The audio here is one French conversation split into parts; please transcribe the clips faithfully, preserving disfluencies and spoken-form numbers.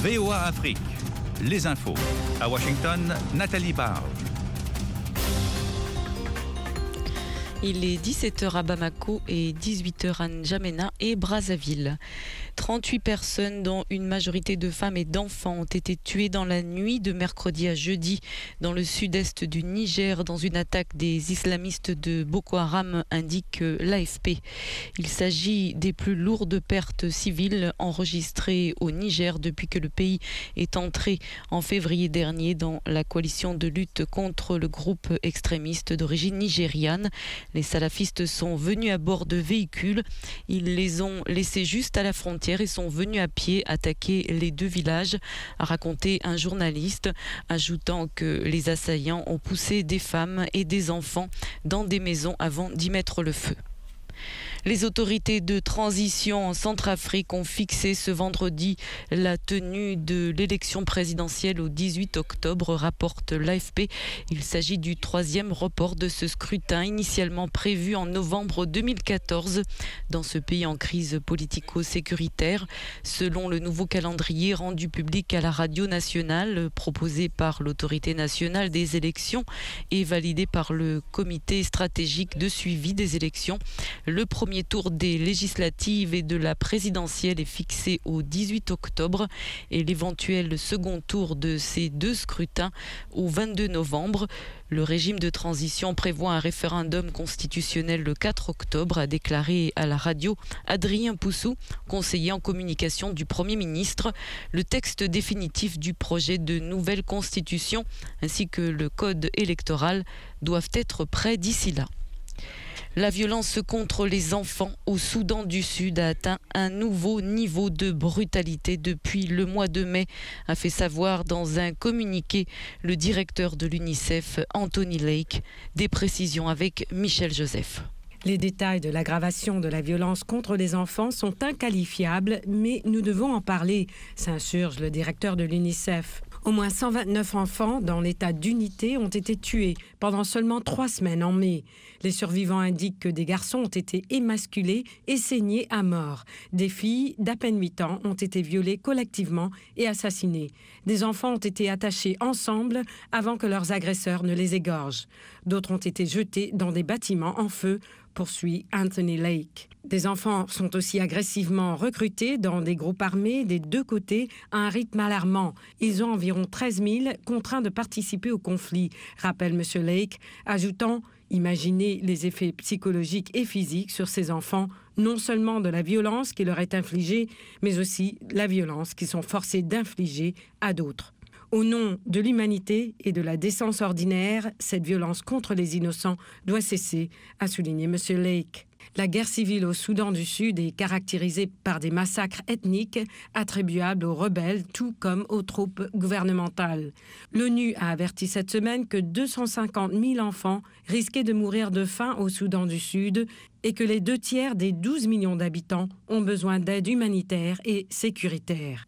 V O A Afrique, les infos. À Washington, Nathalie Barge. Il est dix-sept heures à Bamako et dix-huit heures à N'Djamena et Brazzaville. trente-huit personnes, dont une majorité de femmes et d'enfants, ont été tuées dans la nuit de mercredi à jeudi dans le sud-est du Niger dans une attaque des islamistes de Boko Haram, indique l'A F P. Il s'agit des plus lourdes pertes civiles enregistrées au Niger depuis que le pays est entré en février dernier dans la coalition de lutte contre le groupe extrémiste d'origine nigériane. Les salafistes sont venus à bord de véhicules. Ils les ont laissés juste à la frontière et sont venus à pied attaquer les deux villages, a raconté un journaliste, ajoutant que les assaillants ont poussé des femmes et des enfants dans des maisons avant d'y mettre le feu. Les autorités de transition en Centrafrique ont fixé ce vendredi la tenue de l'élection présidentielle au dix-huit octobre, rapporte l'A F P. Il s'agit du troisième report de ce scrutin, initialement prévu en novembre deux mille quatorze, dans ce pays en crise politico-sécuritaire. Selon le nouveau calendrier rendu public à la radio nationale, proposé par l'autorité nationale des élections et validé par le comité stratégique de suivi des élections, le premier tour des législatives et de la présidentielle est fixé au dix-huit octobre et l'éventuel second tour de ces deux scrutins au vingt-deux novembre. Le régime de transition prévoit un référendum constitutionnel le quatre octobre, a déclaré à la radio Adrien Poussou, conseiller en communication du Premier ministre. Le texte définitif du projet de nouvelle constitution ainsi que le code électoral doivent être prêts d'ici là. La violence contre les enfants au Soudan du Sud a atteint un nouveau niveau de brutalité depuis le mois de mai, a fait savoir dans un communiqué le directeur de l'UNICEF, Anthony Lake. Des précisions avec Michel Joseph. Les détails de l'aggravation de la violence contre les enfants sont inqualifiables, mais nous devons en parler, s'insurge le directeur de l'UNICEF. Au moins cent vingt-neuf enfants dans l'état d'unité ont été tués pendant seulement trois semaines en mai. Les survivants indiquent que des garçons ont été émasculés et saignés à mort. Des filles d'à peine huit ans ont été violées collectivement et assassinées. Des enfants ont été attachés ensemble avant que leurs agresseurs ne les égorgent. D'autres ont été jetés dans des bâtiments en feu, poursuit Anthony Lake. Des enfants sont aussi agressivement recrutés dans des groupes armés des deux côtés à un rythme alarmant. Ils ont environ treize mille contraints de participer au conflit, rappelle M. Lake, ajoutant « Imaginez les effets psychologiques et physiques sur ces enfants, non seulement de la violence qui leur est infligée, mais aussi la violence qu'ils sont forcés d'infliger à d'autres. » Au nom de l'humanité et de la décence ordinaire, cette violence contre les innocents doit cesser, a souligné M. Lake. La guerre civile au Soudan du Sud est caractérisée par des massacres ethniques attribuables aux rebelles, tout comme aux troupes gouvernementales. L'ONU a averti cette semaine que deux cent cinquante mille enfants risquaient de mourir de faim au Soudan du Sud et que les deux tiers des douze millions d'habitants ont besoin d'aide humanitaire et sécuritaire.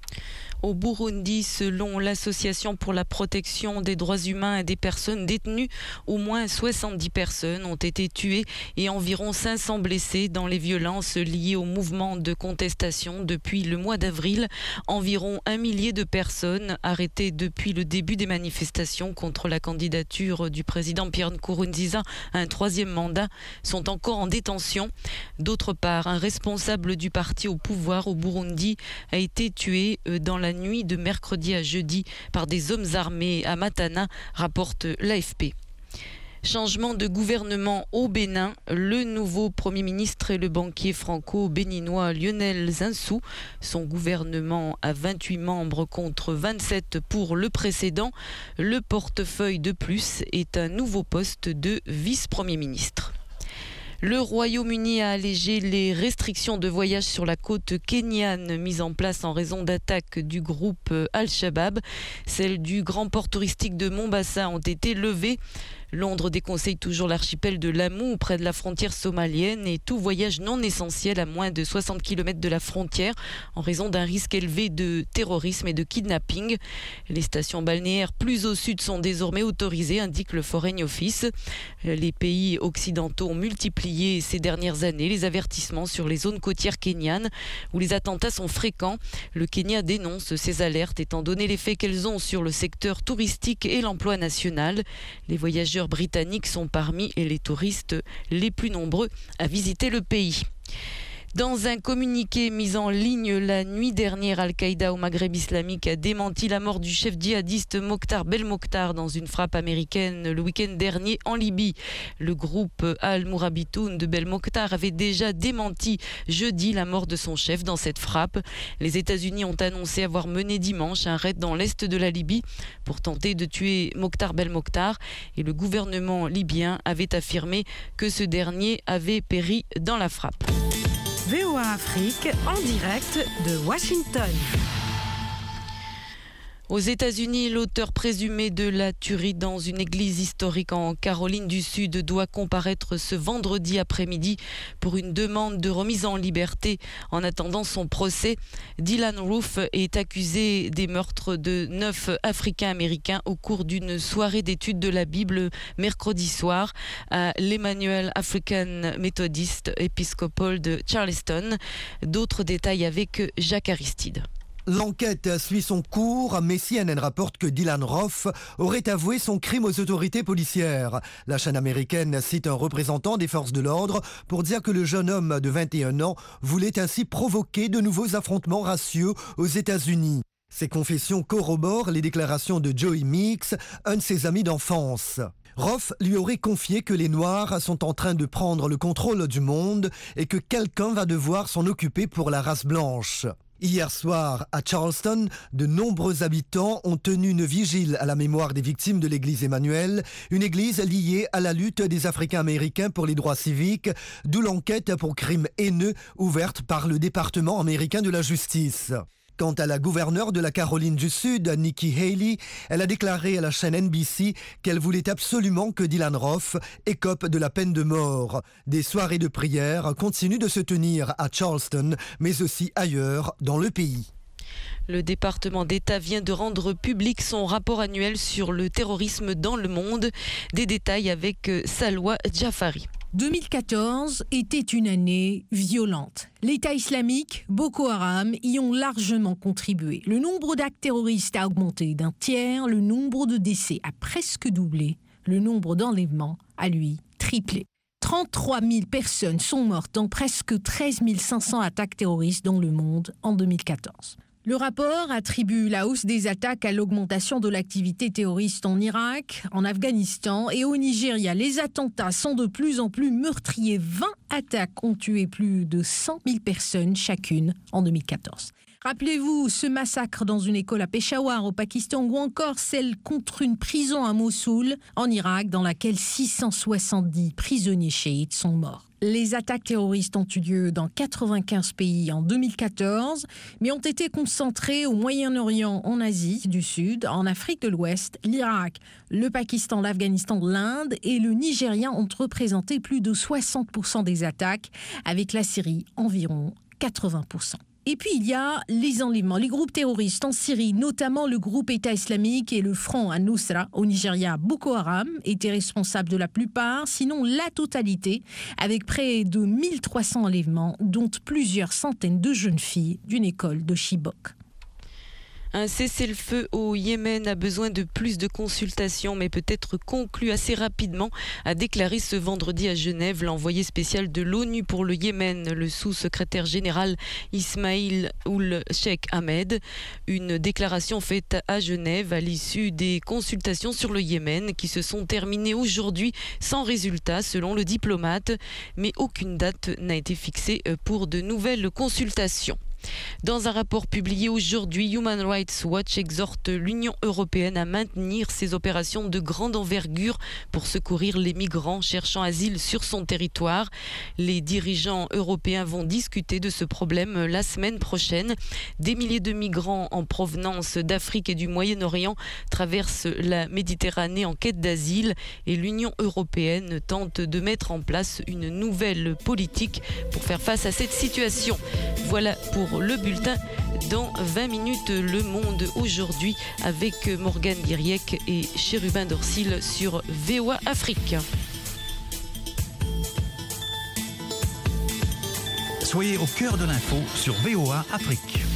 Au Burundi, selon l'Association pour la protection des droits humains et des personnes détenues, au moins soixante-dix personnes ont été tuées et environ cinq cents blessées dans les violences liées au mouvement de contestation depuis le mois d'avril. Environ un millier de personnes arrêtées depuis le début des manifestations contre la candidature du président Pierre Nkurunziza à un troisième mandat sont encore en détention. D'autre part, un responsable du parti au pouvoir au Burundi a été tué dans la nuit de mercredi à jeudi par des hommes armés à Matana, rapporte l'A F P. Changement de gouvernement au Bénin, le nouveau Premier ministre est le banquier franco-béninois Lionel Zinsou. Son gouvernement a vingt-huit membres contre vingt-sept pour le précédent. Le portefeuille de plus est un nouveau poste de vice-premier ministre. Le Royaume-Uni a allégé les restrictions de voyage sur la côte kenyane mises en place en raison d'attaques du groupe Al-Shabaab. Celles du grand port touristique de Mombasa ont été levées. Londres déconseille toujours l'archipel de Lamu, près de la frontière somalienne, et tout voyage non essentiel à moins de soixante kilomètres de la frontière, en raison d'un risque élevé de terrorisme et de kidnapping. Les stations balnéaires plus au sud sont désormais autorisées, indique le Foreign Office. Les pays occidentaux ont multiplié multiplié ces dernières années les avertissements sur les zones côtières kenyanes où les attentats sont fréquents. Le Kenya dénonce ces alertes étant donné l'effet qu'elles ont sur le secteur touristique et l'emploi national. Les voyageurs britanniques sont parmi les touristes les plus nombreux à visiter le pays. Dans un communiqué mis en ligne la nuit dernière, Al-Qaïda au Maghreb islamique a démenti la mort du chef djihadiste Mokhtar Belmokhtar dans une frappe américaine le week-end dernier en Libye. Le groupe Al-Mourabitoun de Belmokhtar avait déjà démenti jeudi la mort de son chef dans cette frappe. Les États-Unis ont annoncé avoir mené dimanche un raid dans l'est de la Libye pour tenter de tuer Mokhtar Belmokhtar et le gouvernement libyen avait affirmé que ce dernier avait péri dans la frappe. V O A Afrique en direct de Washington. Aux États-Unis, l'auteur présumé de la tuerie dans une église historique en Caroline du Sud doit comparaître ce vendredi après-midi pour une demande de remise en liberté en attendant son procès. Dylan Roof est accusé des meurtres de neuf Africains-Américains au cours d'une soirée d'études de la Bible mercredi soir à l'Emmanuel African Methodist Episcopal de Charleston. D'autres détails avec Jacques Aristide. L'enquête suit son cours, mais C N N rapporte que Dylan Roof aurait avoué son crime aux autorités policières. La chaîne américaine cite un représentant des forces de l'ordre pour dire que le jeune homme de vingt et un ans voulait ainsi provoquer de nouveaux affrontements raciaux aux États-Unis. Ces confessions corroborent les déclarations de Joey Meeks, un de ses amis d'enfance. Roof lui aurait confié que les Noirs sont en train de prendre le contrôle du monde et que quelqu'un va devoir s'en occuper pour la race blanche. Hier soir, à Charleston, de nombreux habitants ont tenu une vigile à la mémoire des victimes de l'église Emmanuel, une église liée à la lutte des Africains-Américains pour les droits civiques, d'où l'enquête pour crimes haineux ouverte par le département américain de la justice. Quant à la gouverneure de la Caroline du Sud, Nikki Haley, elle a déclaré à la chaîne N B C qu'elle voulait absolument que Dylan Roof écope de la peine de mort. Des soirées de prière continuent de se tenir à Charleston, mais aussi ailleurs dans le pays. Le département d'État vient de rendre public son rapport annuel sur le terrorisme dans le monde. Des détails avec Salwa Jafari. deux mille quatorze était une année violente. L'État islamique, Boko Haram y ont largement contribué. Le nombre d'actes terroristes a augmenté d'un tiers, le nombre de décès a presque doublé, le nombre d'enlèvements a, lui, triplé. trente-trois mille personnes sont mortes dans presque treize mille cinq cents attaques terroristes dans le monde en deux mille quatorze. Le rapport attribue la hausse des attaques à l'augmentation de l'activité terroriste en Irak, en Afghanistan et au Nigeria. Les attentats sont de plus en plus meurtriers. vingt attaques ont tué plus de cent mille personnes chacune en deux mille quatorze. Rappelez-vous ce massacre dans une école à Peshawar au Pakistan ou encore celle contre une prison à Mossoul en Irak dans laquelle six cent soixante-dix prisonniers chiites sont morts. Les attaques terroristes ont eu lieu dans quatre-vingt-quinze pays en deux mille quatorze, mais ont été concentrées au Moyen-Orient, en Asie du Sud, en Afrique de l'Ouest, l'Irak, le Pakistan, l'Afghanistan, l'Inde et le Nigeria ont représenté plus de soixante pour cent des attaques, avec la Syrie environ quatre-vingts pour cent. Et puis il y a les enlèvements. Les groupes terroristes en Syrie, notamment le groupe État islamique et le Front Al-Nusra au Nigeria, Boko Haram, étaient responsables de la plupart, sinon la totalité, avec près de mille trois cents enlèvements, dont plusieurs centaines de jeunes filles d'une école de Chibok. Un cessez-le-feu au Yémen a besoin de plus de consultations, mais peut être conclu assez rapidement, a déclaré ce vendredi à Genève l'envoyé spécial de l'ONU pour le Yémen, le sous-secrétaire général Ismail Ould Cheikh Ahmed. Une déclaration faite à Genève à l'issue des consultations sur le Yémen qui se sont terminées aujourd'hui sans résultat selon le diplomate, mais aucune date n'a été fixée pour de nouvelles consultations. Dans un rapport publié aujourd'hui, Human Rights Watch exhorte l'Union européenne à maintenir ses opérations de grande envergure pour secourir les migrants cherchant asile sur son territoire. Les dirigeants européens vont discuter de ce problème la semaine prochaine. Des milliers de migrants en provenance d'Afrique et du Moyen-Orient traversent la Méditerranée en quête d'asile et l'Union européenne tente de mettre en place une nouvelle politique pour faire face à cette situation. Voilà pour le bulletin. Dans vingt minutes, Le Monde aujourd'hui avec Morgane Guiriec et Chérubin Dorsil sur V O A Afrique. Soyez au cœur de l'info sur V O A Afrique.